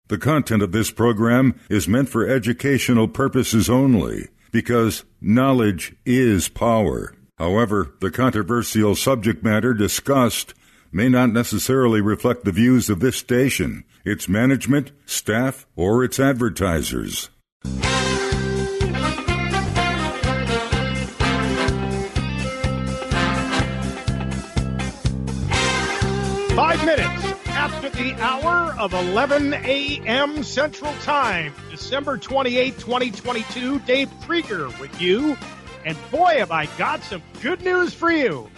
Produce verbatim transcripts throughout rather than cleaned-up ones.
The content of this program is meant for educational purposes only, because knowledge is power. However, the controversial subject matter discussed may not necessarily reflect the views of this station, its management, staff, or its advertisers. Five minutes after the hour of eleven a.m. Central Time, December twenty-eighth, twenty twenty-two, Dave Krieger with you. And boy, have I got some good news for you.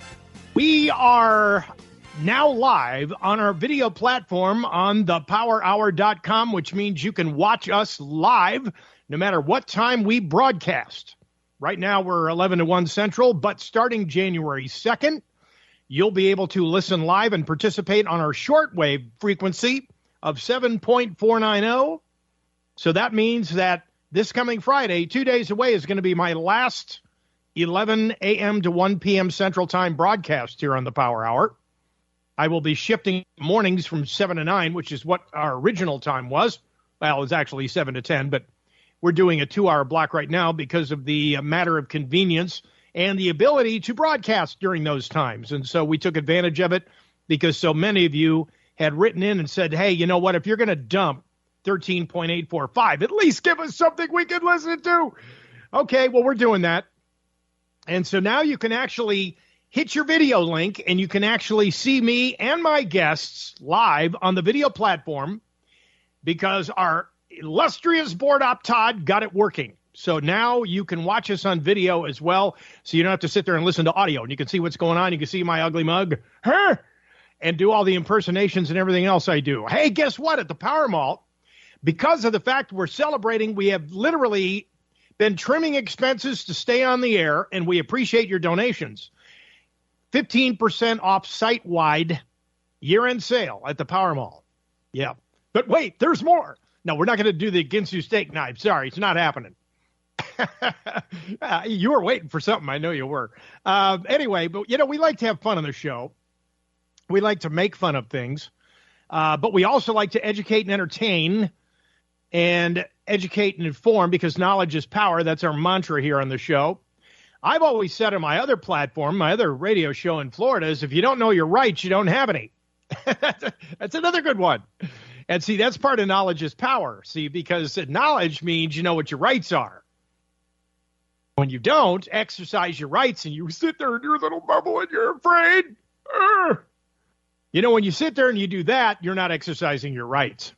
We are now live on our video platform on the power hour dot com, which means you can watch us live no matter what time we broadcast. Right now, we're eleven to one Central, but starting January second, you'll be able to listen live and participate on our shortwave frequency of seven point four nine zero. So that means that this coming Friday, two days away, is going to be my last eleven a.m. to one p.m. Central Time broadcast here on the Power Hour. I will be shifting mornings from seven to nine, which is what our original time was. Well, it's actually seven to ten, but we're doing a two-hour block right now because of the matter of convenience and the ability to broadcast during those times. And so we took advantage of it because so many of you had written in and said, hey, you know what, if you're going to dump thirteen point eight four five, at least give us something we can listen to. Okay, well, we're doing that. And so now you can actually hit your video link and you can actually see me and my guests live on the video platform because our illustrious board op Todd got it working. So now you can watch us on video as well, so you don't have to sit there and listen to audio. And you can see what's going on. You can see my ugly mug, huh? And do all the impersonations and everything else I do. Hey, guess what? At the Power Mall, because of the fact we're celebrating, we have literally been trimming expenses to stay on the air, and we appreciate your donations. fifteen percent off site-wide year-end sale at the Power Mall. Yeah. But wait, there's more. No, we're not going to do the Ginsu steak knife. Sorry, it's not happening. uh, you were waiting for something. I know you were. Uh, anyway, but, you know, we like to have fun on the show. We like to make fun of things. Uh, but we also like to educate and entertain and educate and inform because knowledge is power. That's our mantra here on the show. I've always said on my other platform, my other radio show in Florida, is if you don't know your rights, you don't have any. That's another good one. And see, that's part of knowledge is power. See, because knowledge means you know what your rights are. When you don't exercise your rights and you sit there in your little bubble and you're afraid, uh, you know, when you sit there and you do that, you're not exercising your rights.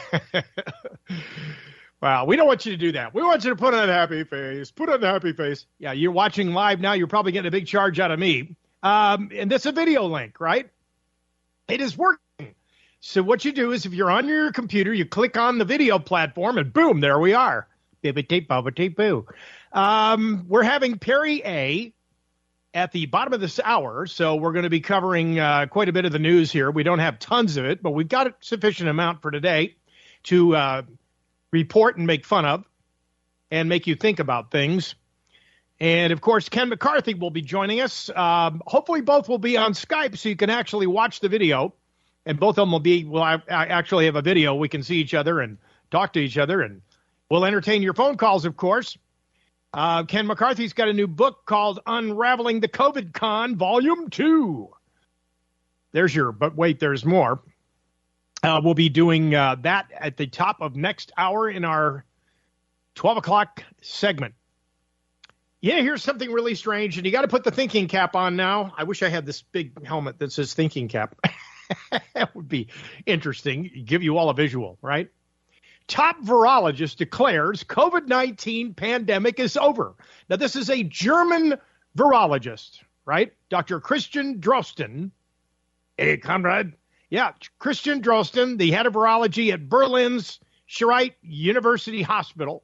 Wow, we don't want you to do that. We want you to put on a happy face. Put on a happy face. Yeah, you're watching live now. You're probably getting a big charge out of me. Um, and that's a video link, right? It is working. So what you do is if you're on your computer, you click on the video platform and boom, there we are. Bibbity bobbity boo. Um, we're having Perry A at the bottom of this hour, so we're going to be covering uh, quite a bit of the news here. We don't have tons of it, but we've got a sufficient amount for today to uh, report and make fun of and make you think about things. And, of course, Ken McCarthy will be joining us. Um, hopefully both will be on Skype so you can actually watch the video. And both of them will be, well, I, I actually have a video. We can see each other and talk to each other, and we'll entertain your phone calls, of course. Uh, Ken McCarthy's got a new book called Unraveling the COVID Con, Volume two. There's your, but wait, there's more. Uh, we'll be doing uh, that at the top of next hour in our twelve o'clock segment. Yeah, here's something really strange, and you got to put the thinking cap on now. I wish I had this big helmet that says thinking cap. That would be interesting. Give you all a visual, right? Top virologist declares COVID nineteen pandemic is over. Now, this is a German virologist, right? Doctor Christian Drosten. Hey, comrade. Yeah, Christian Drosten, the head of virology at Berlin's Charité University Hospital.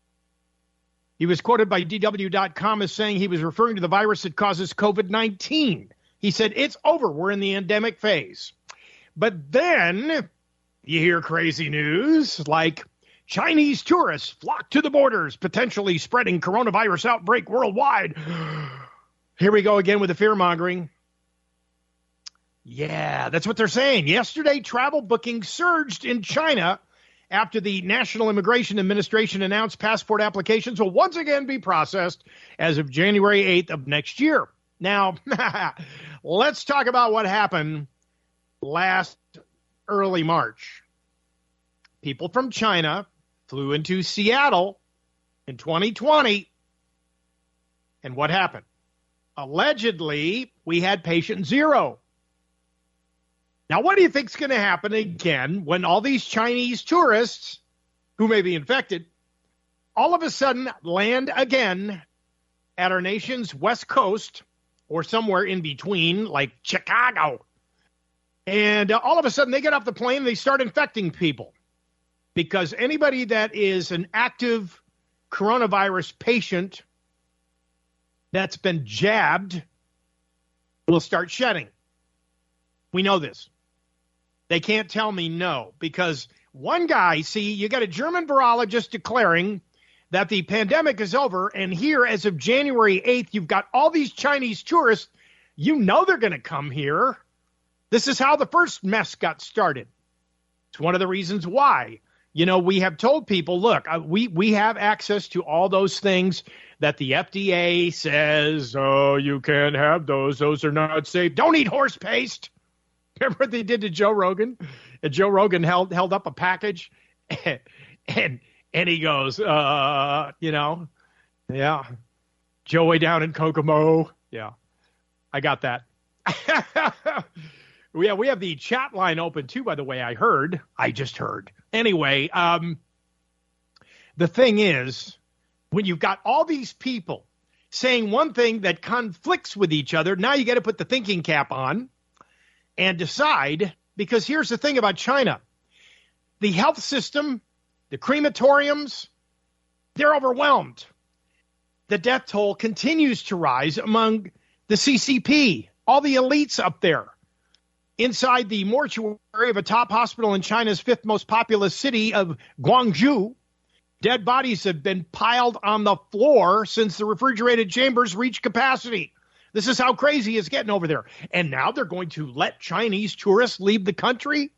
He was quoted by D W dot com as saying he was referring to the virus that causes COVID nineteen. He said, it's over. We're in the endemic phase. But then you hear crazy news like Chinese tourists flock to the borders, potentially spreading coronavirus outbreak worldwide. Here we go again with the fear-mongering. Yeah, that's what they're saying. Yesterday, travel bookings surged in China after the National Immigration Administration announced passport applications will once again be processed as of January eighth of next year. Now, let's talk about what happened last early March. People from China flew into Seattle in twenty twenty. And what happened? Allegedly, we had patient zero. Now, what do you think is going to happen again when all these Chinese tourists who may be infected all of a sudden land again at our nation's west coast or somewhere in between, like Chicago? And uh, all of a sudden they get off the plane and they start infecting people, because anybody that is an active coronavirus patient that's been jabbed will start shedding. We know this. They can't tell me no, because one guy, see, you got a German virologist declaring that the pandemic is over, and here as of January eighth, you've got all these Chinese tourists. You know they're going to come here. This is how the first mess got started. It's one of the reasons why, you know, we have told people, look, uh, we, we have access to all those things that the F D A says, oh, you can't have those. Those are not safe. Don't eat horse paste. Remember what they did to Joe Rogan? And Joe Rogan held held up a package, and and, and he goes, uh, you know, yeah, Joey down in Kokomo. Yeah, I got that. Yeah, we have the chat line open too, by the way. I heard. I just heard. Anyway, um, the thing is, when you've got all these people saying one thing that conflicts with each other, now you got to put the thinking cap on and decide, because here's the thing about China. The health system, the crematoriums, they're overwhelmed. The death toll continues to rise among the C C P, all the elites up there. Inside the mortuary of a top hospital in China's fifth most populous city of Guangzhou, dead bodies have been piled on the floor since the refrigerated chambers reached capacity. This is how crazy it's getting over there. And now they're going to let Chinese tourists leave the country?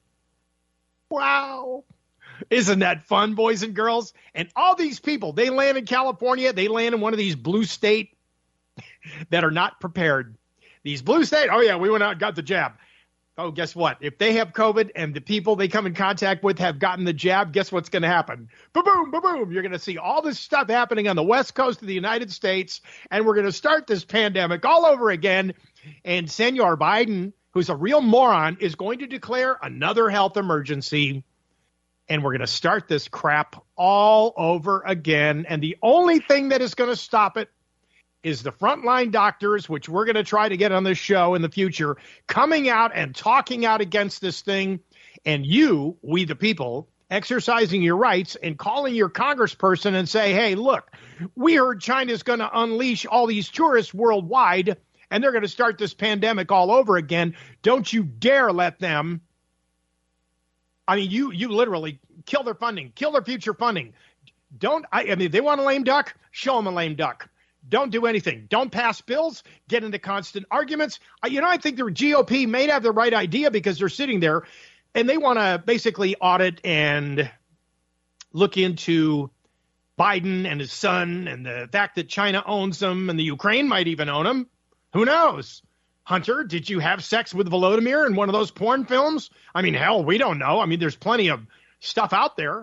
Wow. Isn't that fun, boys and girls? And all these people, they land in California. They land in one of these blue states that are not prepared. These blue states, oh, yeah, we went out and got the jab. Oh, guess what? If they have COVID and the people they come in contact with have gotten the jab, guess what's going to happen? Ba-boom, ba-boom. You're going to see all this stuff happening on the west coast of the United States, and we're going to start this pandemic all over again. And Senor Biden, who's a real moron, is going to declare another health emergency, and we're going to start this crap all over again. And the only thing that is going to stop it is the frontline doctors, which we're going to try to get on this show in the future, coming out and talking out against this thing. And you, we the people, exercising your rights and calling your congressperson and say, hey, look, we heard China's going to unleash all these tourists worldwide, and they're going to start this pandemic all over again. Don't you dare let them. I mean, you you literally kill their funding, kill their future funding. Don't, I, I mean, they want a lame duck, show them a lame duck. Don't do anything. Don't pass bills. Get into constant arguments. You know, I think the G O P may have the right idea, because they're sitting there and they want to basically audit and look into Biden and his son and the fact that China owns them and the Ukraine might even own them. Who knows? Hunter, did you have sex with Volodymyr in one of those porn films? I mean, hell, we don't know. I mean, there's plenty of stuff out there.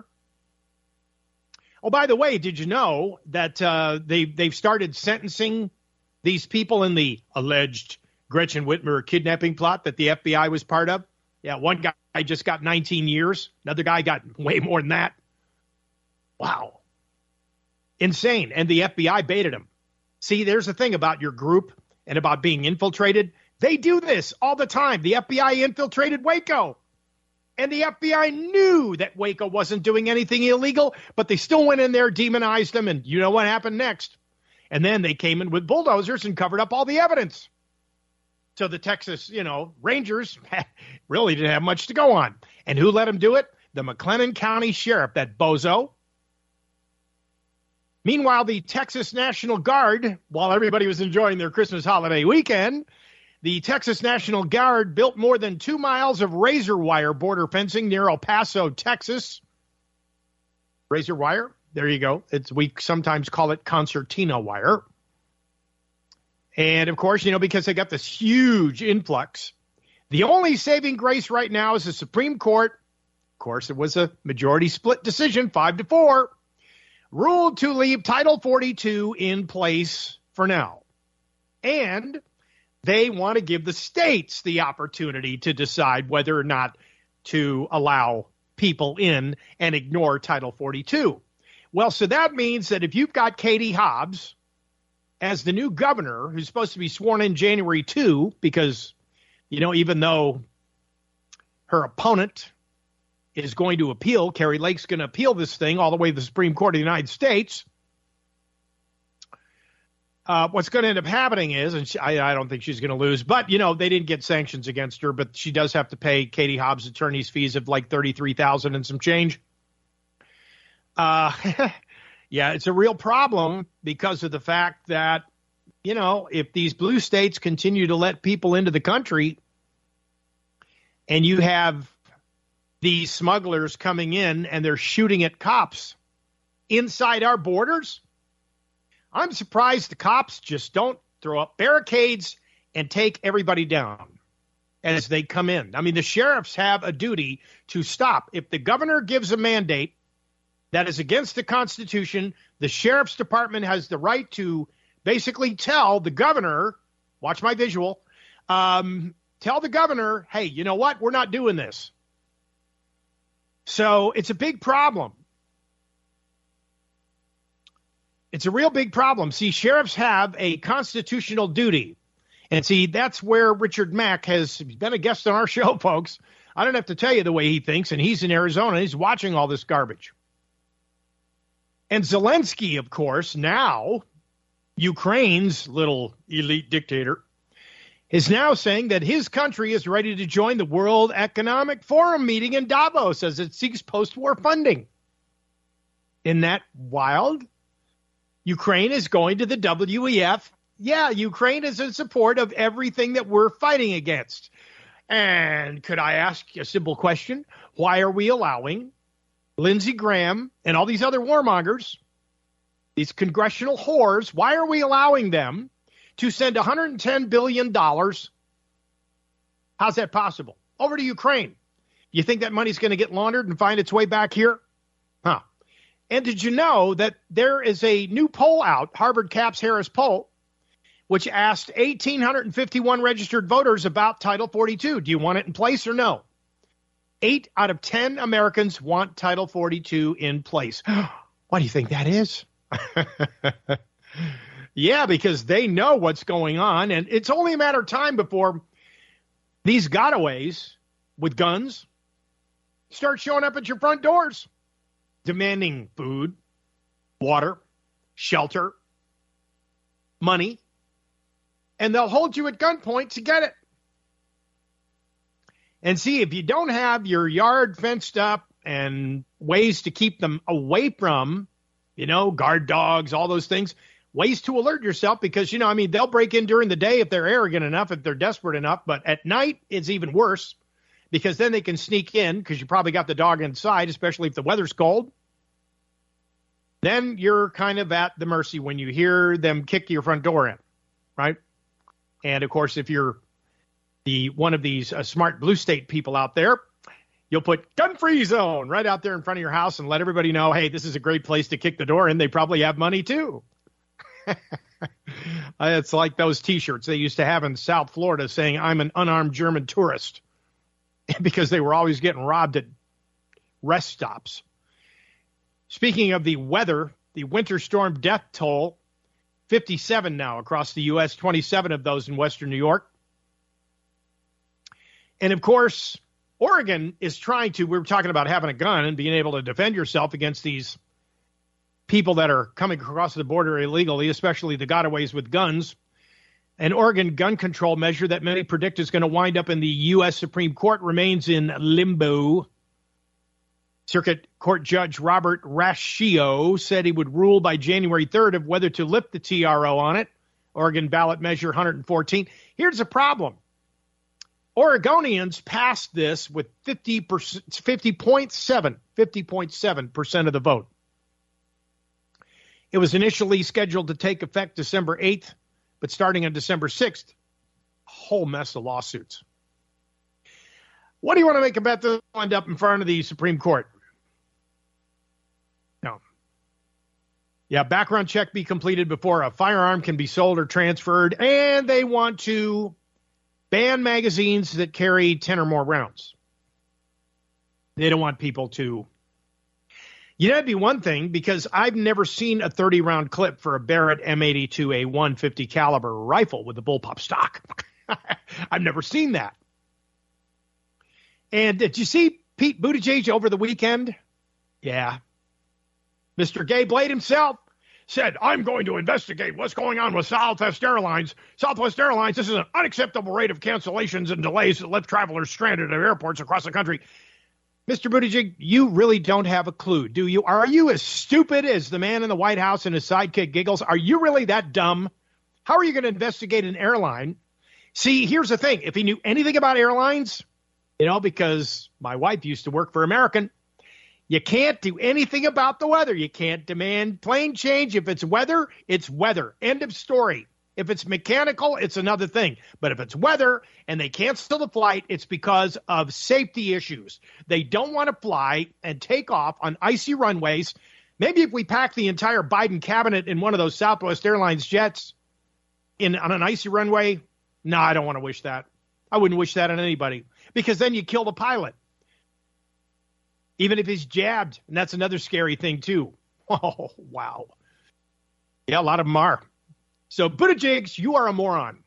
Oh, by the way, did you know that uh, they, they've started sentencing these people in the alleged Gretchen Whitmer kidnapping plot that the F B I was part of? Yeah, one guy just got nineteen years. Another guy got way more than that. Wow. Insane. And the F B I baited him. See, there's the thing about your group and about being infiltrated. They do this all the time. The F B I infiltrated Waco. And the F B I knew that Waco wasn't doing anything illegal, but they still went in there, demonized them, and you know what happened next? And then they came in with bulldozers and covered up all the evidence. So the Texas, you know, Rangers really didn't have much to go on. And who let them do it? The McLennan County Sheriff, that bozo. Meanwhile, the Texas National Guard, while everybody was enjoying their Christmas holiday weekend, the Texas National Guard built more than two miles of razor wire border fencing near El Paso, Texas. razor wire. There you go. It's we sometimes call it concertina wire. And, of course, you know, because they got this huge influx, the only saving grace right now is the Supreme Court. Of course, it was a majority split decision, five to four, ruled to leave Title forty-two in place for now. And they want to give the states the opportunity to decide whether or not to allow people in and ignore Title forty-two. Well, so that means that if you've got Katie Hobbs as the new governor, who's supposed to be sworn in January second, because, you know, even though her opponent is going to appeal, Kari Lake's going to appeal this thing all the way to the Supreme Court of the United States, uh, what's going to end up happening is, and she, I, I don't think she's going to lose, but, you know, they didn't get sanctions against her, but she does have to pay Katie Hobbs attorney's fees of like thirty-three thousand dollars and some change. Uh Yeah, it's a real problem because of the fact that, you know, if these blue states continue to let people into the country and you have these smugglers coming in and they're shooting at cops inside our borders, I'm surprised the cops just don't throw up barricades and take everybody down as they come in. I mean, the sheriffs have a duty to stop. If the governor gives a mandate that is against the Constitution, the sheriff's department has the right to basically tell the governor, watch my visual, um, tell the governor, hey, you know what? We're not doing this. So it's a big problem. It's a real big problem. See, sheriffs have a constitutional duty. And see, that's where Richard Mack has been a guest on our show, folks. I don't have to tell you the way he thinks, and he's in Arizona. He's watching all this garbage. And Zelensky, of course, now Ukraine's little elite dictator, is now saying that his country is ready to join the World Economic Forum meeting in Davos as it seeks post-war funding. Isn't that wild? Ukraine is going to the W E F. Yeah, Ukraine is in support of everything that we're fighting against. And could I ask a simple question? Why are we allowing Lindsey Graham and all these other warmongers, these congressional whores, why are we allowing them to send one hundred ten billion dollars? How's that possible? Over to Ukraine. You think that money's going to get laundered and find its way back here? Huh. And did you know that there is a new poll out, Harvard Caps Harris poll, which asked one thousand eight hundred fifty-one registered voters about Title forty-two. Do you want it in place or no? Eight out of ten Americans want Title forty-two in place. Why do you think that is? Yeah, because they know what's going on, and it's only a matter of time before these gotaways with guns start showing up at your front doors, demanding food, water, shelter, money, and they'll hold you at gunpoint to get it. And see, if you don't have your yard fenced up and ways to keep them away from, you know, guard dogs, all those things, ways to alert yourself because, you know, I mean, they'll break in during the day if they're arrogant enough, if they're desperate enough. But at night, it's even worse because then they can sneak in because you probably got the dog inside, especially if the weather's cold. Then you're kind of at the mercy when you hear them kick your front door in, right? And, of course, if you're the one of these uh, smart blue state people out there, you'll put gun-free zone right out there in front of your house and let everybody know, hey, this is a great place to kick the door in. They probably have money, too. It's like those T-shirts they used to have in South Florida saying, I'm an unarmed German tourist, because they were always getting robbed at rest stops. Speaking of the weather, the winter storm death toll, fifty-seven now across the U S, twenty-seven of those in western New York. And, of course, Oregon is trying to, we were talking about having a gun and being able to defend yourself against these people that are coming across the border illegally, especially the gotaways with guns. An Oregon gun control measure that many predict is going to wind up in the U S Supreme Court remains in limbo. Circuit Court Judge Robert Raschio said he would rule by January third of whether to lift the T R O on it. Oregon ballot measure one hundred fourteen. Here's the problem. Oregonians passed this with fifty percent, fifty point seven, fifty point seven percent of the vote. It was initially scheduled to take effect December eighth, but starting on December sixth, a whole mess of lawsuits. What do you want to make about this? Will end up in front of the Supreme Court? No. Yeah, background check be completed before a firearm can be sold or transferred, and they want to ban magazines that carry ten or more rounds. They don't want people to. You know, that'd be one thing, because I've never seen a thirty-round clip for a Barrett M eighty-two, a one fifty caliber rifle with the bullpup stock. I've never seen that. And did you see Pete Buttigieg over the weekend? Yeah. Mister Gay Blade himself said, I'm going to investigate what's going on with Southwest Airlines. Southwest Airlines, this is an unacceptable rate of cancellations and delays that left travelers stranded at airports across the country. Mister Buttigieg, you really don't have a clue, do you? Are you as stupid as the man in the White House and his sidekick giggles? Are you really that dumb? How are you going to investigate an airline? See, here's the thing. If he knew anything about airlines, you know, because my wife used to work for American, you can't do anything about the weather. You can't demand plane change. If it's weather, it's weather. End of story. If it's mechanical, it's another thing. But if it's weather and they cancel the flight, it's because of safety issues. They don't want to fly and take off on icy runways. Maybe if we pack the entire Biden cabinet in one of those Southwest Airlines jets in on an icy runway, no, I don't want to wish that. I wouldn't wish that on anybody, because then you kill the pilot. Even if he's jabbed, and that's another scary thing too. Oh, wow. Yeah, a lot of them are. So, Buttigieg, you are a moron.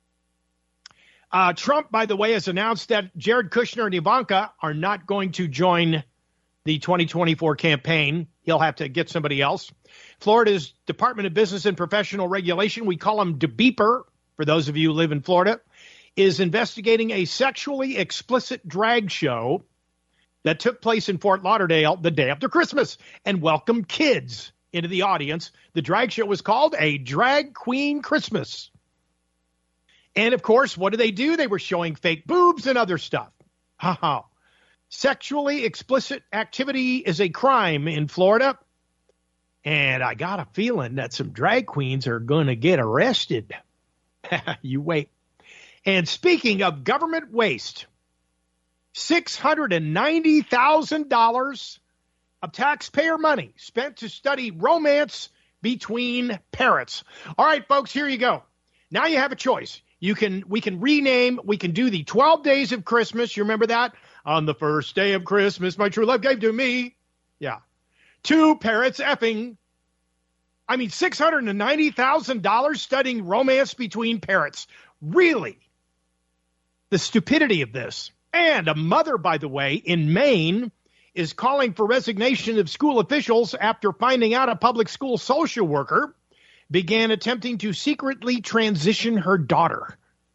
Uh, Trump, by the way, has announced that Jared Kushner and Ivanka are not going to join the twenty twenty-four campaign. He'll have to get somebody else. Florida's Department of Business and Professional Regulation, we call them DeBeeper, for those of you who live in Florida, is investigating a sexually explicit drag show that took place in Fort Lauderdale the day after Christmas and welcomed kids into the audience. The drag show was called A Drag Queen Christmas. And, of course, what did they do? They were showing fake boobs and other stuff. Ha ha. Sexually explicit activity is a crime in Florida. And I got a feeling that some drag queens are going to get arrested. You wait. And speaking of government waste, six hundred ninety thousand dollars of taxpayer money spent to study romance between parrots. All right, folks, here you go. Now you have a choice. You can, we can rename, we can do the twelve days of Christmas. You remember that? On the first day of Christmas, my true love gave to me. Yeah. Two parrots effing. I mean, six hundred ninety thousand dollars studying romance between parrots. Really? The stupidity of this. And a mother, by the way, in Maine is calling for resignation of school officials after finding out a public school social worker began attempting to secretly transition her daughter.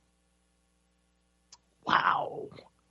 Wow.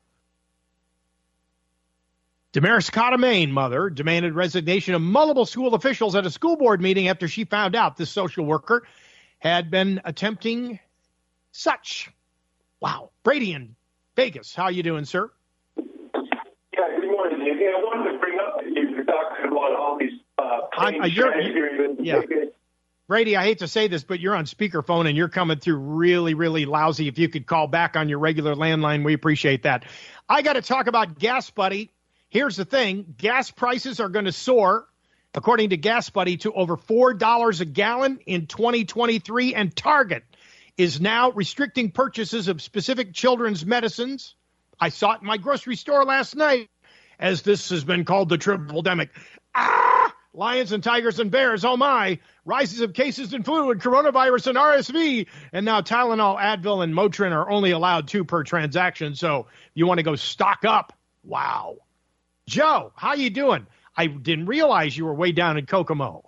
Damariscotta, Maine mother demanded resignation of multiple school officials at a school board meeting after she found out this social worker had been attempting such. Wow. Brady in Vegas, how you doing, sir? Yeah, good morning, Andy. I wanted to bring up that you're talking about all these uh, planes uh, you're, you're, yeah. Brady, I hate to say this, but you're on speakerphone and you're coming through really, really lousy. If you could call back on your regular landline, we appreciate that. I got to talk about Gas Buddy. Here's the thing. Gas prices are going to soar, according to Gas Buddy, to over four dollars a gallon in twenty twenty-three, and Target is now restricting purchases of specific children's medicines. I saw it in my grocery store last night, as this has been called the triple-demic. Ah! Lions and tigers and bears, oh my. Rises of cases in flu and coronavirus and R S V. And now Tylenol, Advil, and Motrin are only allowed two per transaction. So if you want to go stock up, wow. Joe, how you doing? I didn't realize you were way down in Kokomo.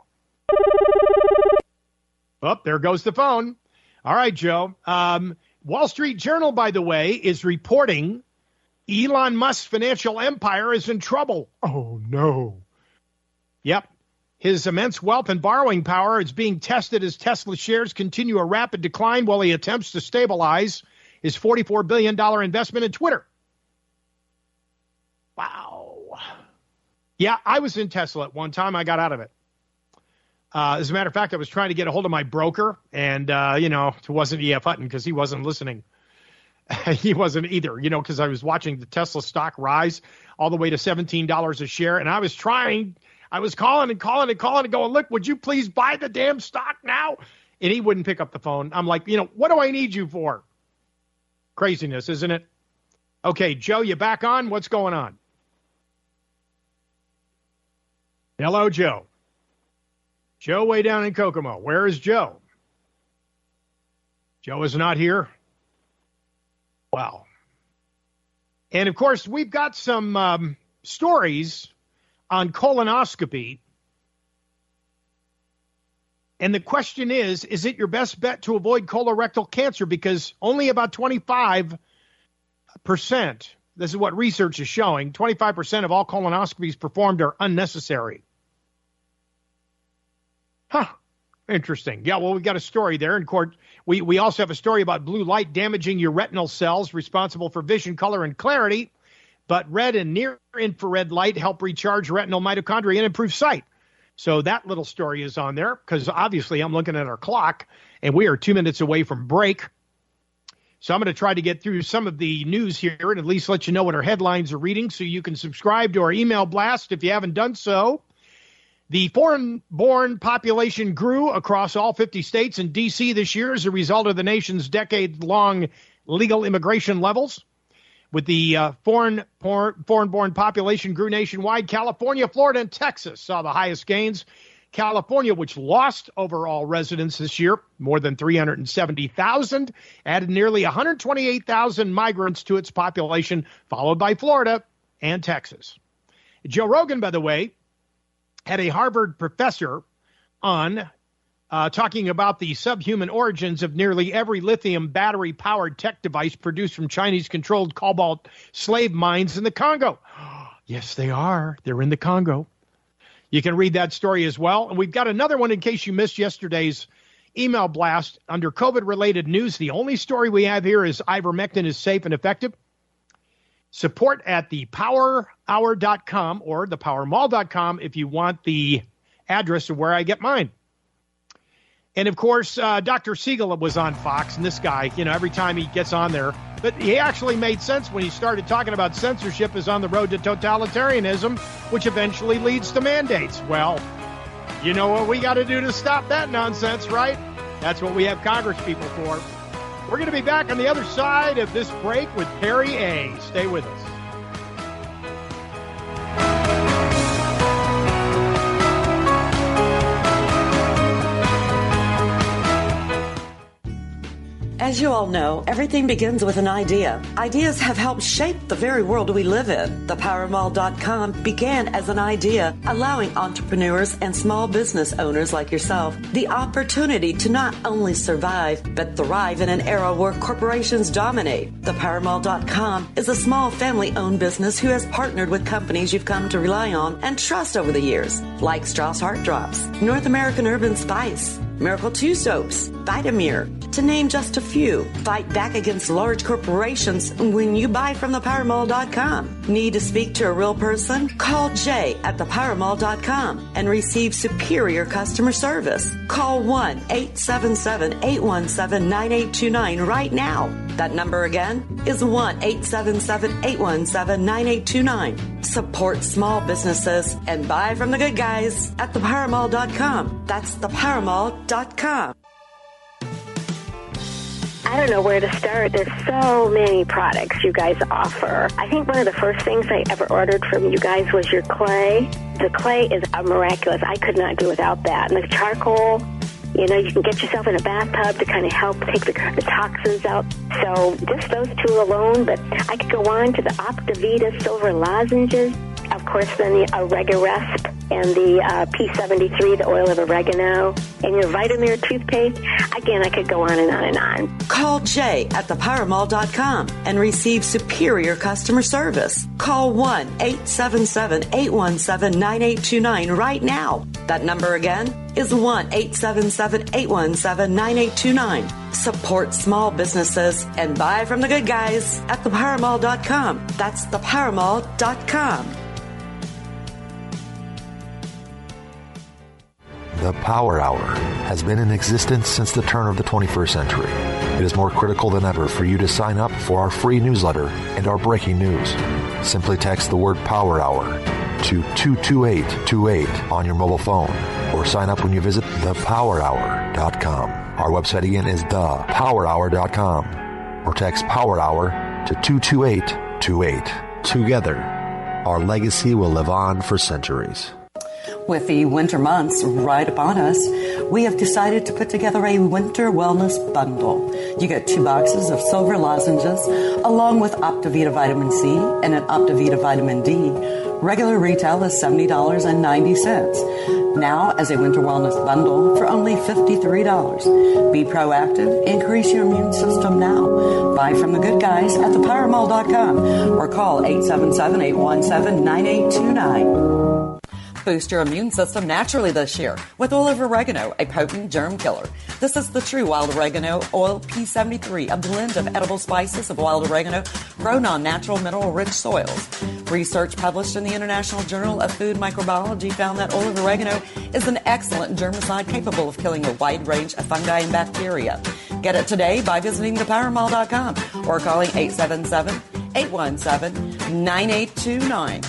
Oh, there goes the phone. All right, Joe. Um, Wall Street Journal, by the way, is reporting Elon Musk's financial empire is in trouble. Oh, no. Yep. His immense wealth and borrowing power is being tested as Tesla shares continue a rapid decline while he attempts to stabilize his forty-four billion dollars investment in Twitter. Wow. Yeah, I was in Tesla at one time. I got out of it. Uh, as a matter of fact, I was trying to get a hold of my broker, and, uh, you know, it wasn't E F Hutton because he wasn't listening. He wasn't either, you know, because I was watching the Tesla stock rise all the way to seventeen dollars a share, and I was trying, I was calling and calling and calling and going, look, would you please buy the damn stock now? And he wouldn't pick up the phone. I'm like, you know, what do I need you for? Craziness, isn't it? Okay, Joe, you back on? What's going on? Hello, Joe. Joe way down in Kokomo. Where is Joe? Joe is not here. Wow. And, of course, we've got some um, stories on colonoscopy. And the question is, is it your best bet to avoid colorectal cancer? Because only about twenty-five percent, this is what research is showing, twenty-five percent of all colonoscopies performed are unnecessary. Huh. Interesting. Yeah, well, we got a story there. In court, we, we also have a story about blue light damaging your retinal cells, responsible for vision, color, and clarity. But red and near-infrared light help recharge retinal mitochondria and improve sight. So that little story is on there because obviously I'm looking at our clock, and we are two minutes away from break. So I'm going to try to get through some of the news here and at least let you know what our headlines are reading so you can subscribe to our email blast if you haven't done so. The foreign-born population grew across all fifty states and D C this year as a result of the nation's decade-long legal immigration levels. With the uh, foreign, foreign-born population grew nationwide, California, Florida, and Texas saw the highest gains. California, which lost overall residents this year, more than three hundred seventy thousand, added nearly one hundred twenty-eight thousand migrants to its population, followed by Florida and Texas. Joe Rogan, by the way, had a Harvard professor on uh, talking about the subhuman origins of nearly every lithium battery-powered tech device produced from Chinese-controlled cobalt slave mines in the Congo. Yes, they are. They're in the Congo. You can read that story as well. And we've got another one in case you missed yesterday's email blast. Under COVID-related news, the only story we have here is ivermectin is safe and effective. Support at the power hour dot com or the power mall dot com if you want the address of where I get mine. And, of course, uh, Doctor Siegel was on Fox, and this guy, you know, every time he gets on there, but he actually made sense when he started talking about censorship is on the road to totalitarianism, which eventually leads to mandates. Well, you know what we got to do to stop that nonsense, right? That's what we have Congress people for. We're going to be back on the other side of this break with Perry A. Stay with us. As you all know, everything begins with an idea. Ideas have helped shape the very world we live in. the power mall dot com began as an idea, allowing entrepreneurs and small business owners like yourself the opportunity to not only survive, but thrive in an era where corporations dominate. the power mall dot com is a small family-owned business who has partnered with companies you've come to rely on and trust over the years, like Strauss Heart Drops, North American Urban Spice, Miracle two Soaps, Vitamir, to name just a few. Fight back against large corporations when you buy from the power mall dot com. Need to speak to a real person? Call Jay at the power mall dot com and receive superior customer service. Call one eight seven seven, eight one seven, nine eight two nine right now. That number again is one eight seven seven, eight one seven, nine eight two nine. Support small businesses and buy from the good guys at the power mall dot com. That's the power mall dot com. I don't know where to start. There's so many products you guys offer. I think one of the first things I ever ordered from you guys was your clay. The clay is miraculous. I could not do without that. And the charcoal, you know, you can get yourself in a bathtub to kind of help take the, the toxins out. So just those two alone, but I could go on to the Optavita silver lozenges. Of course, then the Oregarest and the uh, P seventy-three, the oil of oregano, and your Vitamir toothpaste. Again, I could go on and on and on. Call Jay at the power mall dot com and receive superior customer service. Call one eight seven seven, eight one seven, nine eight two nine right now. That number again is one eight seven seven, eight one seven, nine eight two nine. Support small businesses and buy from the good guys at the power mall dot com. That's the power mall dot com. The Power Hour has been in existence since the turn of the twenty-first century. It is more critical than ever for you to sign up for our free newsletter and our breaking news. Simply text the word Power Hour to two two eight two eight on your mobile phone or sign up when you visit the power hour dot com. Our website again is the power hour dot com or text Power Hour to two two eight two eight. Together, our legacy will live on for centuries. With the winter months right upon us, we have decided to put together a winter wellness bundle. You get two boxes of silver lozenges along with Optivita Vitamin C and an Optivita Vitamin D. Regular retail is seventy dollars and ninety cents. Now, as a winter wellness bundle for only fifty-three dollars. Be proactive. Increase your immune system now. Buy from the good guys at the power mall dot com or call eight seven seven, eight one seven, nine eight two nine. Boost your immune system naturally this year with olive oregano, a potent germ killer. This is the true wild oregano oil P seventy-three, a blend of edible spices of wild oregano grown on natural mineral-rich soils. Research published in the International Journal of Food Microbiology found that olive oregano is an excellent germicide capable of killing a wide range of fungi and bacteria. Get it today by visiting the power mall dot com or calling eight seven seven, eight one seven, nine eight two nine.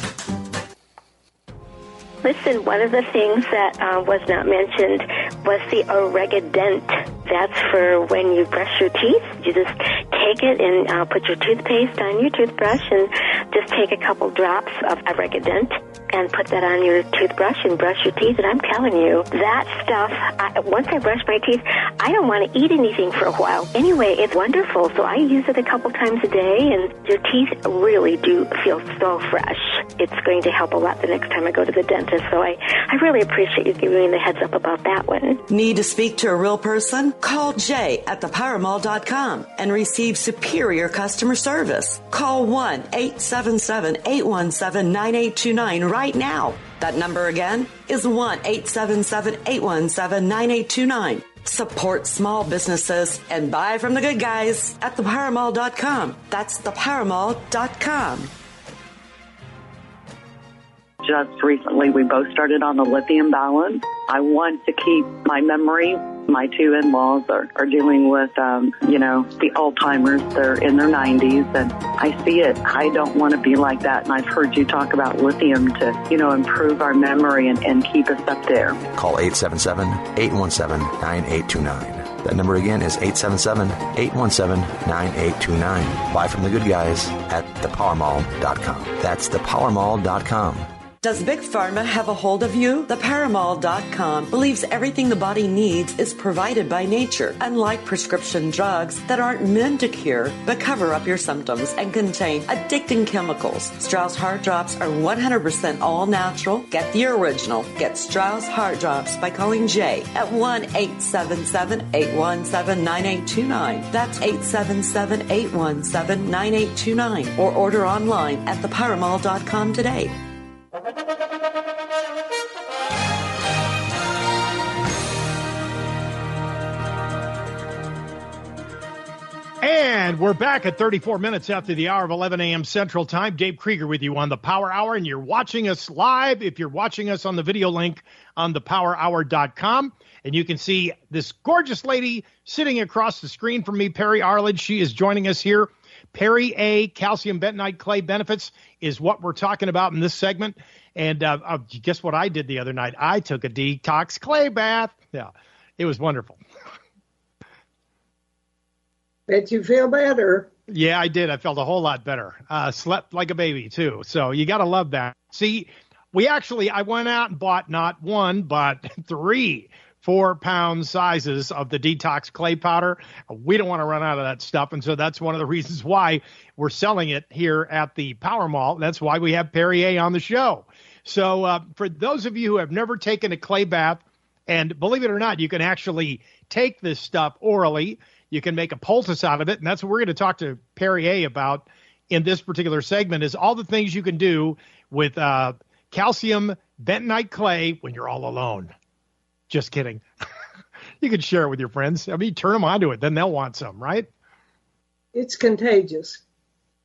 Listen, one of the things that uh, was not mentioned was the Oregadent. That's for when you brush your teeth. You just take it and uh, put your toothpaste on your toothbrush and just take a couple drops of Oregadent and put that on your toothbrush and brush your teeth. And I'm telling you, that stuff, I, once I brush my teeth, I don't want to eat anything for a while. Anyway, it's wonderful. So I use it a couple times a day, and your teeth really do feel so fresh. It's going to help a lot the next time I go to the dentist. So I, I really appreciate you giving me the heads up about that one. Need to speak to a real person? Call Jay at the power mall dot com and receive superior customer service. Call one eight seven seven, eight one seven, nine eight two nine right now. That number again is one eight seven seven, eight one seven, nine eight two nine. Support small businesses and buy from the good guys at the power mall dot com. That's the power mall dot com. Just recently, we both started on the lithium balance. I want to keep my memory. My two in-laws are, are dealing with, um, you know, the Alzheimer's. They're in their nineties, and I see it. I don't want to be like that, and I've heard you talk about lithium to, you know, improve our memory and, and keep us up there. Call eight seven seven, eight one seven, nine eight two nine. That number again is eight seven seven, eight one seven, nine eight two nine. Buy from the good guys at the power mall dot com. That's the power mall dot com. Does Big Pharma have a hold of you? The power mall dot com believes everything the body needs is provided by nature, unlike prescription drugs that aren't meant to cure but cover up your symptoms and contain addicting chemicals. Strauss Heart Drops are one hundred percent all natural. Get the original. Get Strauss Heart Drops by calling Jay at one eight seven seven, eight one seven, nine eight two nine. That's eight seven seven, eight one seven, nine eight two nine. Or order online at the power mall dot com today. And we're back at thirty-four minutes after the hour of eleven a.m. Central Time. Dave Krieger with you on the Power Hour, and you're watching us live. If you're watching us on the video link on the power hour dot com, and you can see this gorgeous lady sitting across the screen from me, Perry Arledge. She is joining us here. Perry A, calcium bentonite clay benefits is what we're talking about in this segment. And uh, uh, guess what I did the other night? I took a detox clay bath. Yeah, it was wonderful. Bet you feel better. Yeah, I did. I felt a whole lot better. Uh, slept like a baby, too. So you got to love that. See, we actually, I went out and bought not one, but three four-pound sizes of the detox clay powder. We don't want to run out of that stuff, and so that's one of the reasons why we're selling it here at the Power Mall. That's why we have Perrier on the show. So uh, for those of you who have never taken a clay bath, and believe it or not, you can actually take this stuff orally. You can make a poultice out of it, and that's what we're going to talk to Perrier about in this particular segment, is all the things you can do with uh, calcium bentonite clay when you're all alone. Just kidding. You can share it with your friends. I mean, turn them onto it, then they'll want some, right? It's contagious.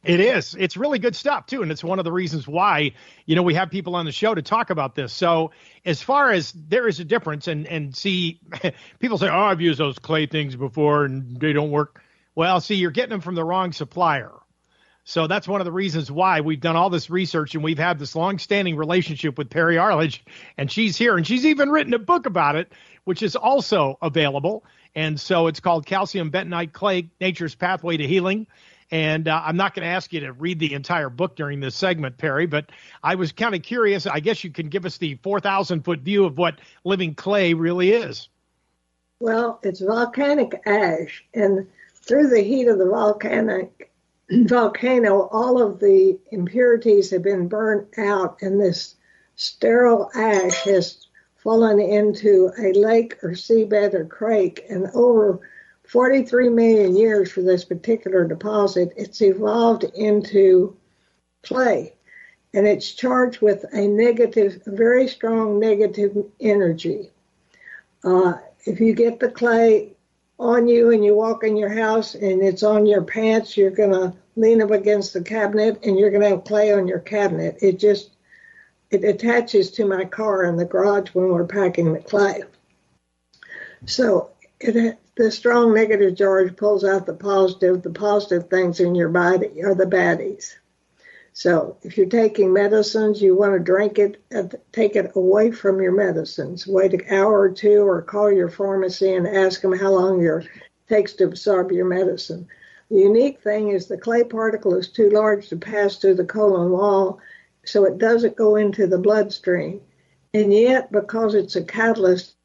It is. It's really good stuff, too. And it's one of the reasons why, you know, we have people on the show to talk about this. So as far as there is a difference, and, and see, people say, oh, I've used those clay things before and they don't work. Well, see, you're getting them from the wrong supplier. So that's one of the reasons why we've done all this research and we've had this long-standing relationship with Perry Arledge, and she's here. And she's even written a book about it, which is also available. And so it's called Calcium Bentonite Clay, Nature's Pathway to Healing. And uh, I'm not going to ask you to read the entire book during this segment, Perry, but I was kind of curious. I guess you can give us the four thousand foot view of what living clay really is. Well, it's volcanic ash, and through the heat of the volcanic volcano, all of the impurities have been burned out, and this sterile ash has fallen into a lake or seabed or crake, and over forty-three million years for this particular deposit, it's evolved into clay, and it's charged with a negative, a very strong negative energy. Uh, if you get the clay on you and you walk in your house and it's on your pants, you're going to lean up against the cabinet and you're going to have clay on your cabinet. It just, it attaches to my car in the garage when we're packing the clay. So it the strong negative charge pulls out the positive. The positive things in your body are the baddies. So if you're taking medicines, you want to drink it, and take it away from your medicines. Wait an hour or two or call your pharmacy and ask them how long it takes to absorb your medicine. The unique thing is the clay particle is too large to pass through the colon wall, so it doesn't go into the bloodstream. And yet, because it's a catalyst,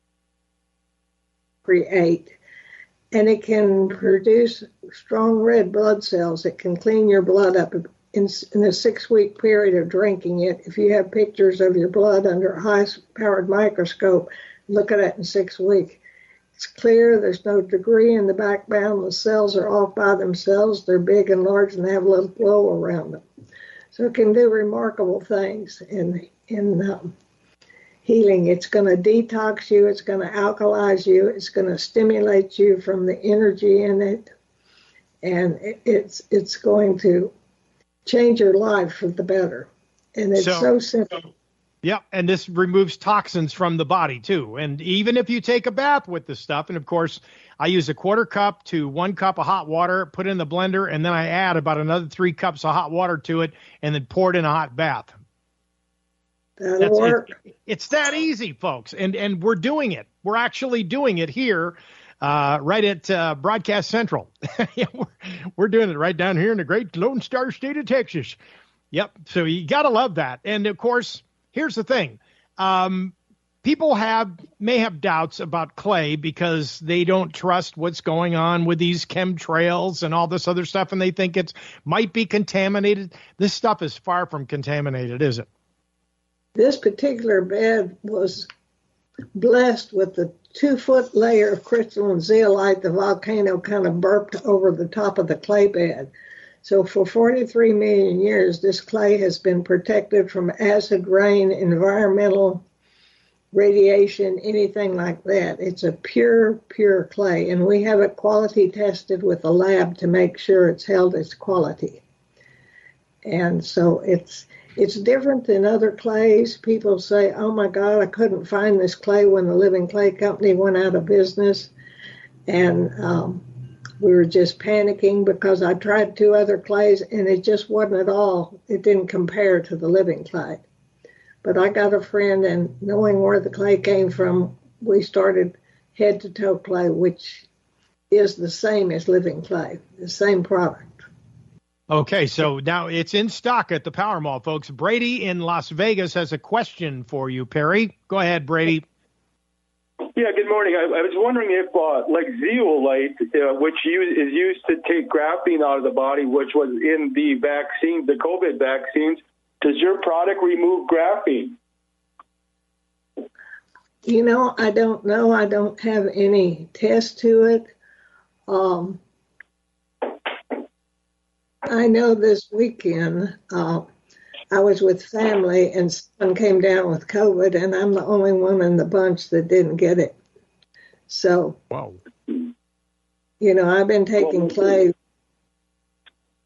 create, and it can produce strong red blood cells. It can clean your blood up in, in a six-week period of drinking it. If you have pictures of your blood under a high-powered microscope, look at it in six weeks. It's clear. There's no debris in the background. The cells are off by themselves. They're big and large, and they have a little glow around them. So it can do remarkable things in in um, healing. It's going to detox you. It's going to alkalize you. It's going to stimulate you from the energy in it, and it's it's going to change your life for the better. And it's so, so simple. So, yeah, and this removes toxins from the body too. And even if you take a bath with this stuff, and of course, I use a quarter cup to one cup of hot water, put it in the blender, and then I add about another three cups of hot water to it, and then pour it in a hot bath. That'll That's, work. It, it's that easy, folks, and and we're doing it. We're actually doing it here, uh, right at uh, Broadcast Central. yeah, we're, we're doing it right down here in the great Lone Star State of Texas. Yep. So you gotta love that. And of course, here's the thing: um, people have may have doubts about clay because they don't trust what's going on with these chemtrails and all this other stuff, and they think it might be contaminated. This stuff is far from contaminated, is it? This particular bed was blessed with the two-foot layer of crystalline zeolite. The volcano kind of burped over the top of the clay bed. So for forty-three million years, this clay has been protected from acid rain, environmental radiation, anything like that. It's a pure, pure clay, and we have it quality tested with a lab to make sure it's held its quality. And so it's It's different than other clays. People say, oh, my God, I couldn't find this clay when the Living Clay Company went out of business. And um, we were just panicking because I tried two other clays, and it just wasn't at all. It didn't compare to the Living Clay. But I got a friend, and knowing where the clay came from, we started head-to-toe clay, which is the same as Living Clay, the same product. Okay, so now it's in stock at the Power Mall, folks. Brady in Las Vegas has a question for you, Perry. Go ahead, Brady. Yeah, good morning. I, I was wondering if, uh, like zeolite, uh, which use, is used to take graphene out of the body, which was in the vaccine, the COVID vaccines, does your product remove graphene? You know, I don't know. I don't have any test to it. Um, I know this weekend uh, I was with family and someone came down with COVID, and I'm the only one in the bunch that didn't get it. So, wow. you know, I've been taking clay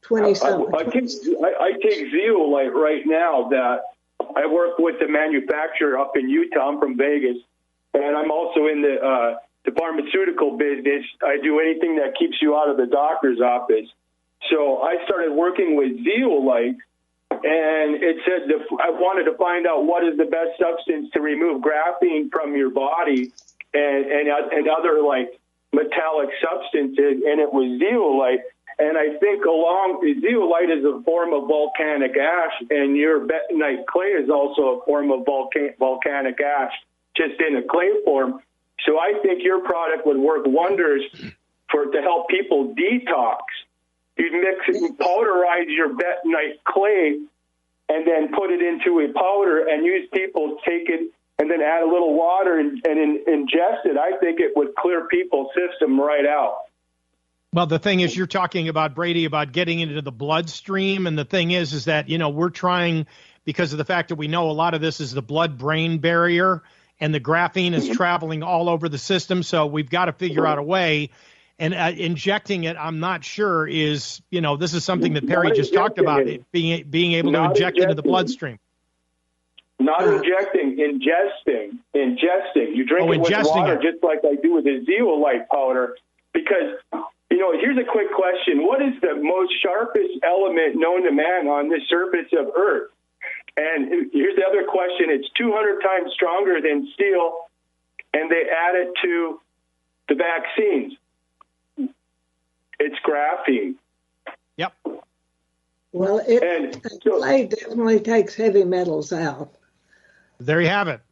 twenty something. I, I, take, I, I take Zeolite right now. That I work with the manufacturer up in Utah. I'm from Vegas, and I'm also in the uh, the pharmaceutical business. I do anything that keeps you out of the doctor's office. So I started working with Zeolite, and it said that I wanted to find out what is the best substance to remove graphene from your body and and, and other like metallic substances, and it was Zeolite. And I think along zeolite is a form of volcanic ash, and your bentonite clay is also a form of volcan- volcanic ash, just in a clay form. So I think your product would work wonders for to help people detox. You'd mix it, powderize your bentonite clay, and then put it into a powder, and use people take it and then add a little water and, and in, ingest it. I think it would clear people's system right out. Well, the thing is, you're talking about, Brady, about getting into the bloodstream. And the thing is, is that, you know, we're trying, because of the fact that we know a lot of this is the blood-brain barrier, and the graphene is traveling all over the system. So we've got to figure out a way. And uh, injecting it, I'm not sure is, you know, this is something that Perry just talked about, it, being being able to inject into the bloodstream. Not injecting, ingesting, ingesting. You drink oh, it with water, it. just like I do with the zeolite powder, because... You know, here's a quick question. What is the most sharpest element known to man on the surface of Earth? And here's the other question. It's two hundred times stronger than steel, and they add it to the vaccines. It's graphene. Yep. Well, it and so, clay definitely takes heavy metals out. There you have it.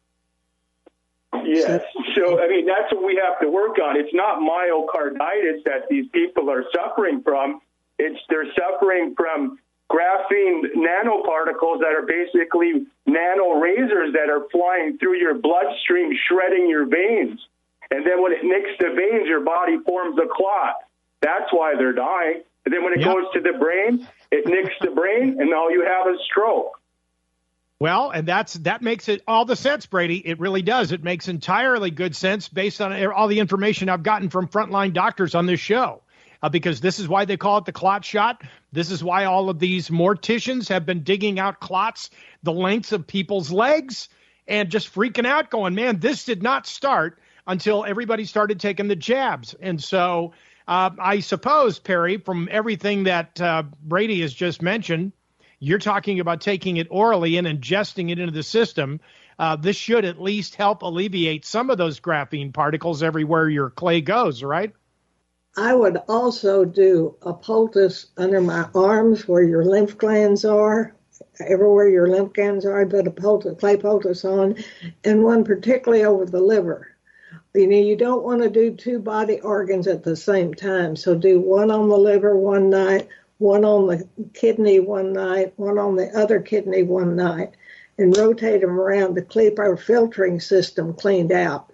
Yes. So, I mean, that's what we have to work on. It's not myocarditis that these people are suffering from. It's they're suffering from graphene nanoparticles that are basically nano razors that are flying through your bloodstream, shredding your veins. And then when it nicks the veins, your body forms a clot. That's why they're dying. And then when it yep. goes to the brain, it nicks the brain, and now you have a stroke. Well, and that's that makes it all the sense, Brady. It really does. It makes entirely good sense based on all the information I've gotten from frontline doctors on this show, uh, because this is why they call it the clot shot. This is why all of these morticians have been digging out clots the lengths of people's legs and just freaking out, going, man, this did not start until everybody started taking the jabs. And so uh, I suppose, Perry, from everything that uh, Brady has just mentioned, you're talking about taking it orally and ingesting it into the system. Uh, this should at least help alleviate some of those graphene particles everywhere your clay goes, right? I would also do a poultice under my arms where your lymph glands are. Everywhere your lymph glands are, I put a poultice, clay poultice on, and one particularly over the liver. You know, you don't want to do two body organs at the same time, so do one on the liver one night, one on the kidney one night, one on the other kidney one night, and rotate them around to keep our filtering system cleaned out,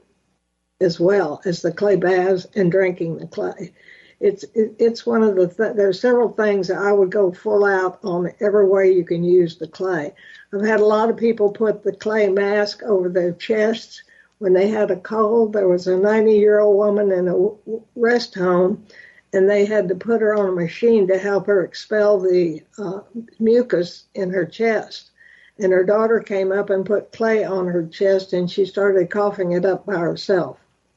as well as the clay baths and drinking the clay. It's it, it's one of the, th- there's several things that I would go full out on every way you can use the clay. I've had a lot of people put the clay mask over their chests when they had a cold. There was a ninety-year-old woman in a rest home, and they had to put her on a machine to help her expel the uh, mucus in her chest. And her daughter came up and put clay on her chest, and she started coughing it up by herself.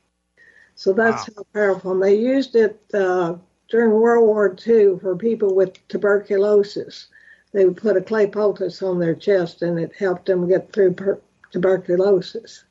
So that's wow. how powerful. And they used it uh, during World War Two for people with tuberculosis. They would put a clay poultice on their chest, and it helped them get through per- tuberculosis.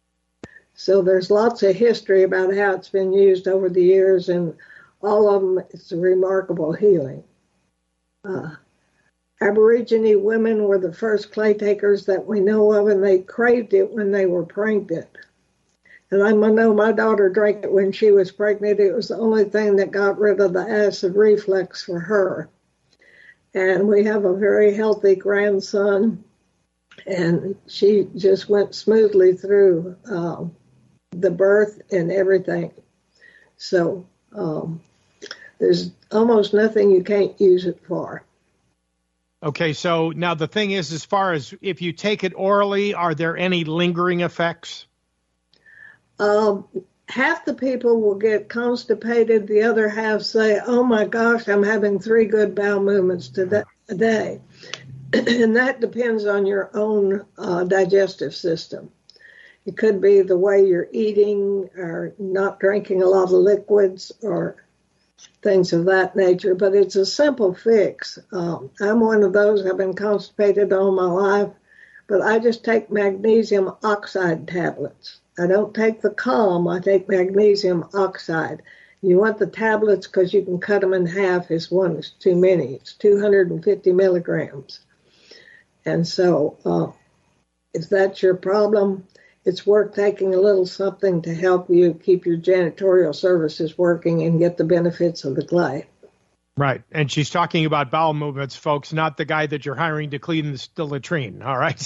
So there's lots of history about how it's been used over the years, and all of them, it's a remarkable healing. Uh, Aborigine women were the first clay takers that we know of, and they craved it when they were pregnant. And I know my daughter drank it when she was pregnant. It was the only thing that got rid of the acid reflux for her. And we have a very healthy grandson, and she just went smoothly through uh, the birth and everything. So um, there's almost nothing you can't use it for. Okay, so now the thing is, as far as if you take it orally, are there any lingering effects? Um, half the people will get constipated. The other half say, oh my gosh, I'm having three good bowel movements today, a day. And that depends on your own uh, digestive system. It could be the way you're eating or not drinking a lot of liquids or things of that nature, but it's a simple fix. Um, I'm one of those, I've been constipated all my life, but I just take magnesium oxide tablets. I don't take the Calm, I take magnesium oxide. You want the tablets because you can cut them in half if one is too many. It's two hundred fifty milligrams. And so uh, if that's your problem, it's worth taking a little something to help you keep your janitorial services working and get the benefits of the clay. Right. And she's talking about bowel movements, folks, not the guy that you're hiring to clean the, the latrine. All right.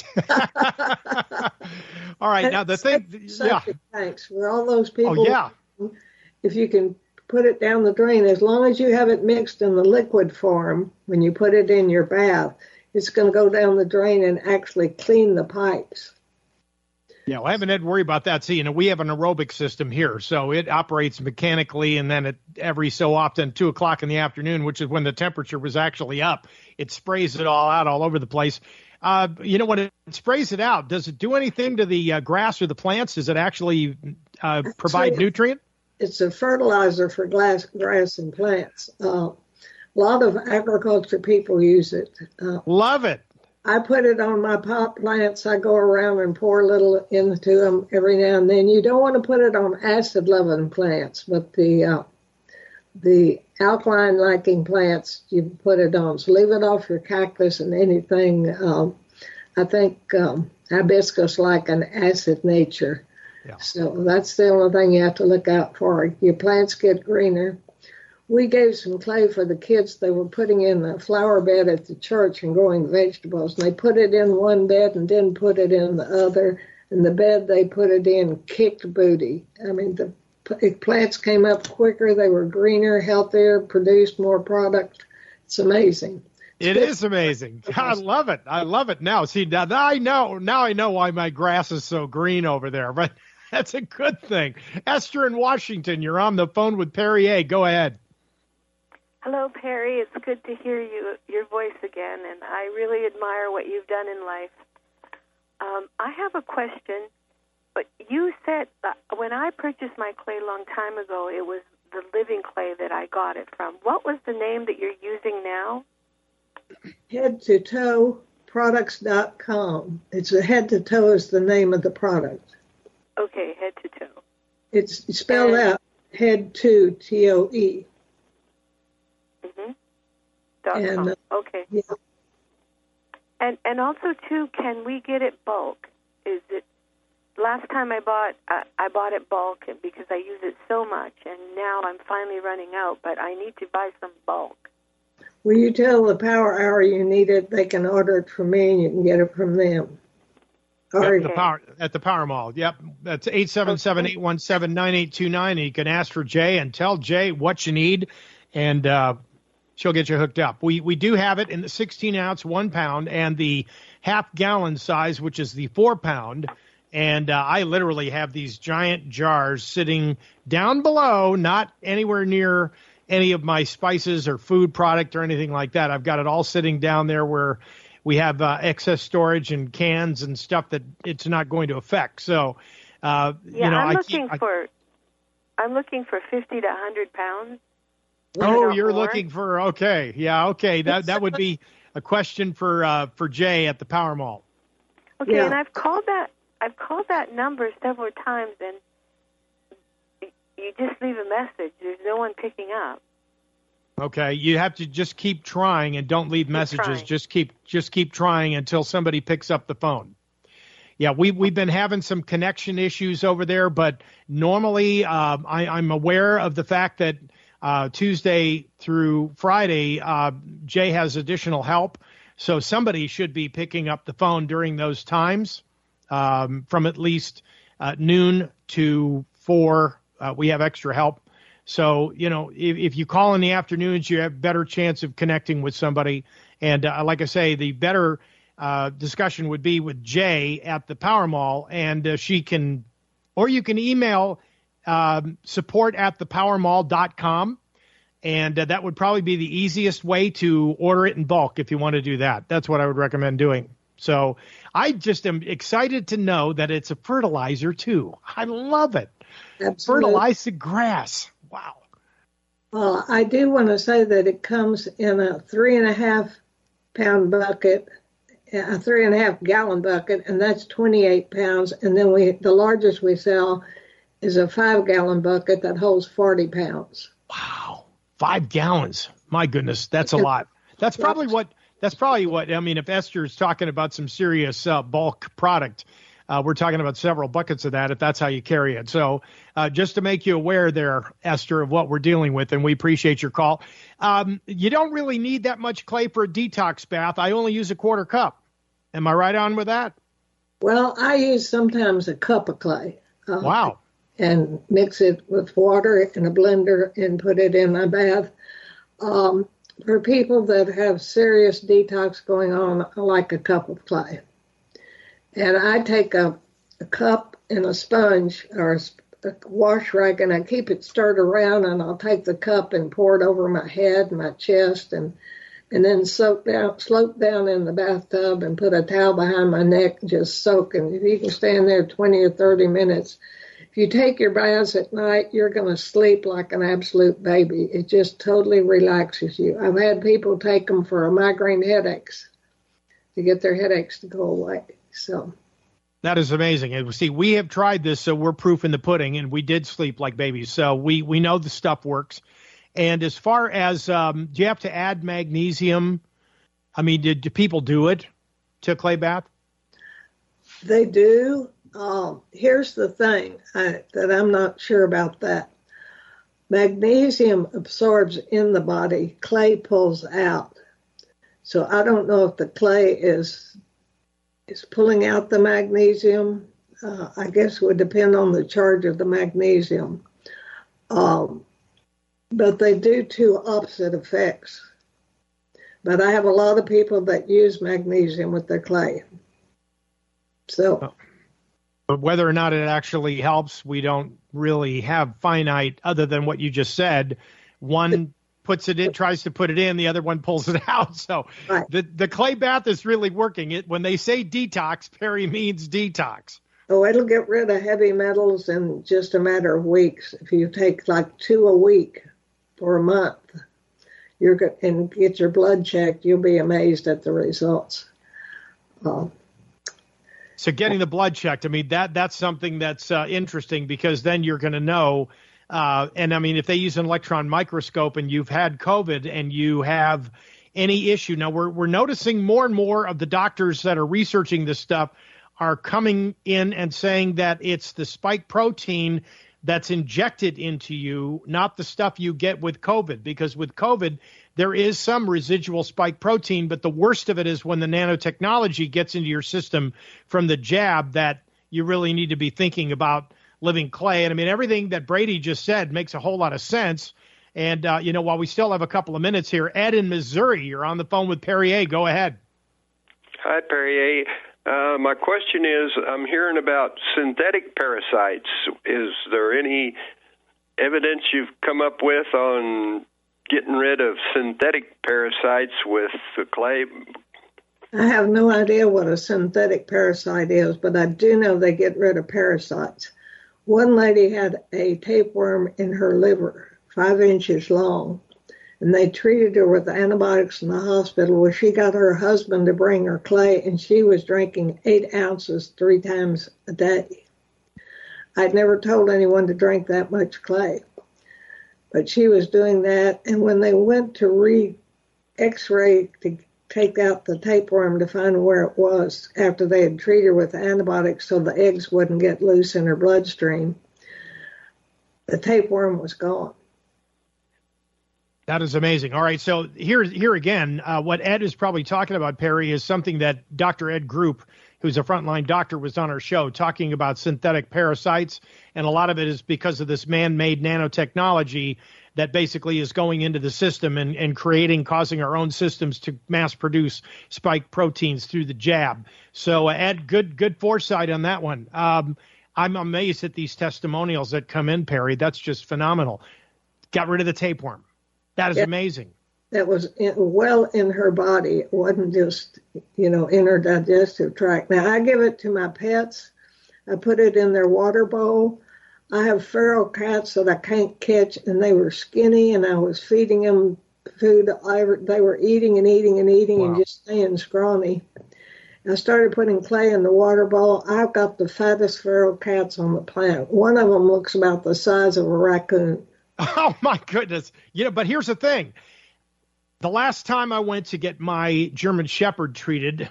All right. Now, the thing. Yeah. Thanks. For all those people. Oh, yeah. If you can put it down the drain, as long as you have it mixed in the liquid form, when you put it in your bath, it's going to go down the drain and actually clean the pipes. Yeah, well, I haven't had to worry about that. See, you know, we have an aerobic system here, so it operates mechanically, and then it, every so often, two o'clock in the afternoon, which is when the temperature was actually up, it sprays it all out all over the place. Uh, you know, when it sprays it out, does it do anything to the uh, grass or the plants? Does it actually uh, provide actually, nutrient? It's a fertilizer for glass, grass and plants. Uh, a lot of agriculture people use it. Uh, Love it. I put it on my pot plants. I go around and pour a little into them every now and then. You don't want to put it on acid-loving plants, but the uh, the alkaline-liking plants, you put it on. So leave it off your cactus and anything. Um, I think um, hibiscus like an acid nature. Yeah. So that's the only thing you have to look out for. Your plants get greener. We gave some clay for the kids. They were putting in a flower bed at the church and growing vegetables. And they put it in one bed and didn't put it in the other. And the bed they put it in kicked booty. I mean, the plants came up quicker. They were greener, healthier, produced more product. It's amazing. It is amazing. I love it. I love it now. See, now I know, now I know why my grass is so green over there. But that's a good thing. Esther in Washington, you're on the phone with Perry A. Go ahead. Hello, Perry. It's good to hear you, your voice again, and I really admire what you've done in life. Um, I have a question, but you said uh, when I purchased my clay a long time ago, it was the living clay that I got it from. What was the name that you're using now? head to toe products dot com. It's a Head to Toe is the name of the product. Okay, Head to Toe. It's spelled and, out Head to T O E. Mm-hmm. Dot and, com. Uh, okay. Yeah. And and also too, can we get it bulk? Is it last time I bought uh, I bought it bulk because I use it so much, and now I'm finally running out. But I need to buy some bulk. Will you tell the Power Hour you need it? They can order it from me, and you can get it from them. Yep, the power, at the Power Mall. Yep, that's eight seven seven, eight one seven, nine eight two nine. And you can ask for Jay and tell Jay what you need, and uh, she'll get you hooked up. We we do have it in the sixteen ounce, one pound, and the half gallon size, which is the four pound. And uh, I literally have these giant jars sitting down below, not anywhere near any of my spices or food product or anything like that. I've got it all sitting down there where we have uh, excess storage and cans and stuff that it's not going to affect. So, uh, yeah, you know, I'm I looking keep, for I, I'm looking for fifty to one hundred pounds. Oh, you're more. looking for okay, yeah, okay. That that would be a question for uh, for Jay at the Power Mall. Okay, yeah. and I've called that I've called that number several times, and you just leave a message. There's no one picking up. Okay, you have to just keep trying and don't leave keep messages. Trying. Just keep just keep trying until somebody picks up the phone. Yeah, we we've been having some connection issues over there, but normally uh, I, I'm aware of the fact that uh, Tuesday through Friday, uh, Jay has additional help, so somebody should be picking up the phone during those times um, from at least uh, noon to four. Uh, we have extra help. So, you know, if, if you call in the afternoons, you have a better chance of connecting with somebody. And uh, like I say, the better uh, discussion would be with Jay at the Power Mall, and uh, she can, or you can email um, support at the power mall dot com. And uh, that would probably be the easiest way to order it in bulk if you want to do that. That's what I would recommend doing. So I just am excited to know that it's a fertilizer, too. I love it. Absolutely. Fertilize the grass. Wow. Well, I do want to say that it comes in a three and a half pound bucket, a three and a half gallon bucket, and that's twenty-eight pounds. And then we, the largest we sell is a five gallon bucket that holds forty pounds. Wow. Five gallons. My goodness, that's a lot. That's probably what, that's probably what, I mean, if Esther's talking about some serious uh, bulk product, uh, we're talking about several buckets of that, if that's how you carry it. So uh, just to make you aware there, Esther, of what we're dealing with, and we appreciate your call. Um, you don't really need that much clay for a detox bath. I only use a quarter cup. Am I right on with that? Well, I use sometimes a cup of clay. Uh, wow. And mix it with water in a blender and put it in my bath. Um, for people that have serious detox going on, I like a cup of clay. And I take a, a cup and a sponge or a, a wash rag, and I keep it stirred around, and I'll take the cup and pour it over my head, my chest, and and then soak down, slope down in the bathtub and put a towel behind my neck and just soak. And if you can stand there twenty or thirty minutes, if you take your baths at night, you're going to sleep like an absolute baby. It just totally relaxes you. I've had people take them for migraine headaches, to get their headaches to go away. So that is amazing. And see, we have tried this, so we're proof in the pudding, and we did sleep like babies. So we, we know the stuff works. And as far as, um, do you have to add magnesium? I mean, did, do people do it to a clay bath? They do. Um, here's the thing I, that I'm not sure about that. Magnesium absorbs in the body, clay pulls out. So I don't know if the clay is is pulling out the magnesium. Uh, I guess it would depend on the charge of the magnesium. Um, but they do two opposite effects. But I have a lot of people that use magnesium with their clay. So. Oh. But whether or not it actually helps, we don't really have finite, other than what you just said. One puts it in, tries to put it in, the other one pulls it out. So right. the, the clay bath is really working. It when they say detox, Perry means detox. Oh, it'll get rid of heavy metals in just a matter of weeks. If you take like two a week for a month, you're go- and get your blood checked, you'll be amazed at the results. Um, So getting the blood checked, I mean, that that's something that's uh, interesting, because then you're going to know. Uh, and, I mean, if they use an electron microscope and you've had COVID and you have any issue. Now, we're we're noticing more and more of the doctors that are researching this stuff are coming in and saying that it's the spike protein that's injected into you, not the stuff you get with COVID. Because with COVID, there is some residual spike protein, but the worst of it is when the nanotechnology gets into your system from the jab, that you really need to be thinking about living clay. And I mean, everything that Brady just said makes a whole lot of sense. And, uh, you know, while we still have a couple of minutes here, Ed in Missouri, you're on the phone with Perrier. Go ahead. Hi, Perrier. Uh, my question is, I'm hearing about synthetic parasites. Is there any evidence you've come up with on getting rid of synthetic parasites with the clay? I have no idea what a synthetic parasite is, but I do know they get rid of parasites. One lady had a tapeworm in her liver, five inches long, and they treated her with antibiotics in the hospital, where she got her husband to bring her clay, and she was drinking eight ounces three times a day. I'd never told anyone to drink that much clay, but she was doing that. And when they went to re-x-ray to take out the tapeworm to find where it was, after they had treated her with antibiotics so the eggs wouldn't get loose in her bloodstream, the tapeworm was gone. That is amazing. All right, so here, here again, uh, what Ed is probably talking about, Perry, is something that Doctor Ed Group, who's a frontline doctor, was on our show talking about synthetic parasites, and a lot of it is because of this man-made nanotechnology that basically is going into the system and, and creating, causing our own systems to mass produce spike proteins through the jab. So, uh, Ed, good good foresight on that one. Um, I'm amazed at these testimonials that come in, Perry. That's just phenomenal. Got rid of the tapeworm. That is yeah. amazing. That was in, well in her body. It wasn't just, you know, in her digestive tract. Now, I give it to my pets. I put it in their water bowl. I have feral cats that I can't catch, and they were skinny, and I was feeding them food. I, they were eating and eating and eating wow. and just staying scrawny. I started putting clay in the water bowl. I've got the fattest feral cats on the planet. One of them looks about the size of a raccoon. Oh, my goodness. You know, but here's the thing. The last time I went to get my German Shepherd treated,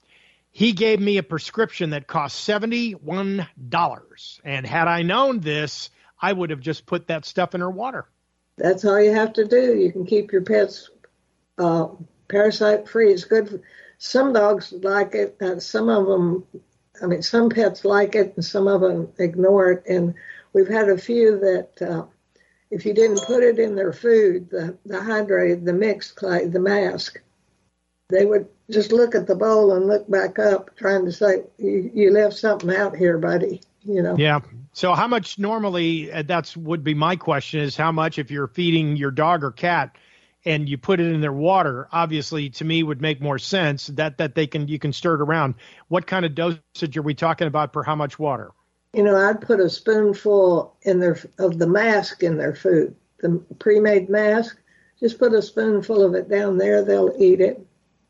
he gave me a prescription that cost seventy-one dollars. And had I known this, I would have just put that stuff in her water. That's all you have to do. You can keep your pets uh, parasite-free. It's good. For, some dogs like it. Uh, some of them, I mean, some pets like it, and some of them ignore it. And we've had a few that uh, if you didn't put it in their food, the, the hydrated, the mixed clay, the mask, they would just look at the bowl and look back up trying to say, you, you left something out here, buddy, you know. Yeah. So how much normally, uh, that's would be my question, is how much if you're feeding your dog or cat and you put it in their water, obviously to me would make more sense that, that they can, you can stir it around. What kind of dosage are we talking about per how much water? You know, I'd put a spoonful in their of the mask in their food, the pre-made mask. Just put a spoonful of it down there. They'll eat it.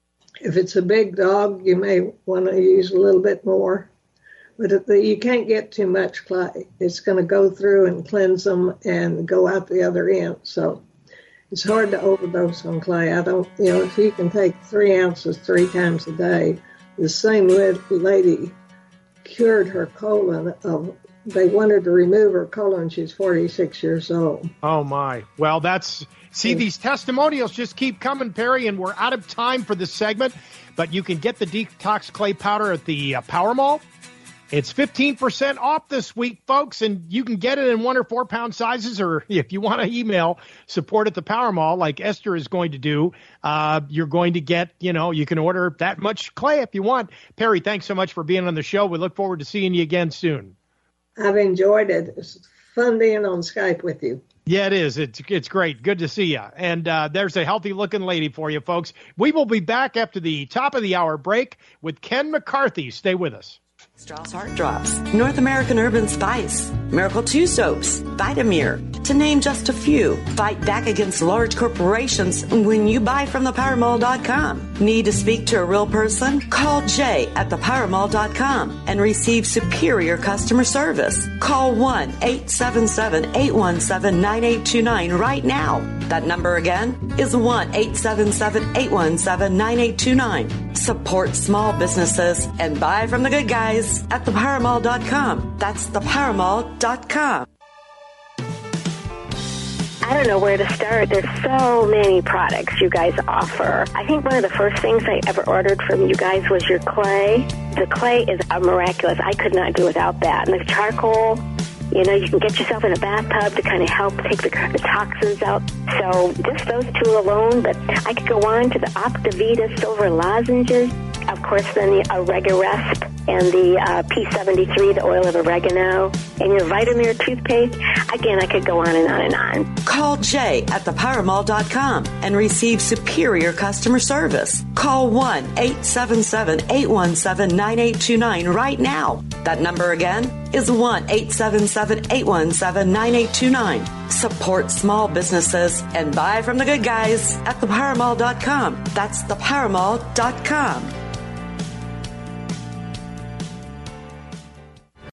If it's a big dog, you may want to use a little bit more. But if the, you can't get too much clay. It's going to go through and cleanse them and go out the other end. So it's hard to overdose on clay. I don't, you know, if you can take three ounces three times a day, the same lady cured her colon of, they wanted to remove her colon. She's forty-six years old. Oh my. Well, that's, see, these testimonials just keep coming, Perry, and we're out of time for this segment, but you can get the Detox Clay Powder at the uh, Power Mall. It's fifteen percent off this week, folks, and you can get it in one or four pound sizes, or if you want to email support at the Power Mall like Esther is going to do, uh, you're going to get, you know, you can order that much clay if you want. Perry, thanks so much for being on the show. We look forward to seeing you again soon. I've enjoyed it. It's fun being on Skype with you. Yeah, it is. It's it's great. Good to see you. And uh, there's a healthy-looking lady for you, folks. We will be back after the top of the hour break with Ken McCarthy. Stay with us. Strauss Heart Drops, North American Urban Spice, Miracle two Soaps, Vitamir, to name just a few. Fight back against large corporations when you buy from the power mall dot com. Need to speak to a real person? Call Jay at the power mall dot com and receive superior customer service. Call one eight seven seven, eight one seven, nine eight two nine right now. That number again is one eight seven seven, eight one seven, nine eight two nine. Support small businesses and buy from the good guys at the power mall dot com. That's the power mall dot com. I don't know where to start. There's so many products you guys offer. I think one of the first things I ever ordered from you guys was your clay. The clay is a miraculous. I could not do without that. And the charcoal, you know, you can get yourself in a bathtub to kind of help take the, the toxins out. So just those two alone, but I could go on to the Optavita silver lozenges. Of course, then the Oregarest and the uh, P seventy-three, the oil of oregano, and your Vitamir toothpaste. Again, I could go on and on and on. Call Jay at the power mall dot com and receive superior customer service. Call one eight seven seven, eight one seven, nine eight two nine right now. That number again is one eight seven seven, eight one seven, nine eight two nine. Support small businesses and buy from the good guys at the power mall dot com. That's the power mall dot com.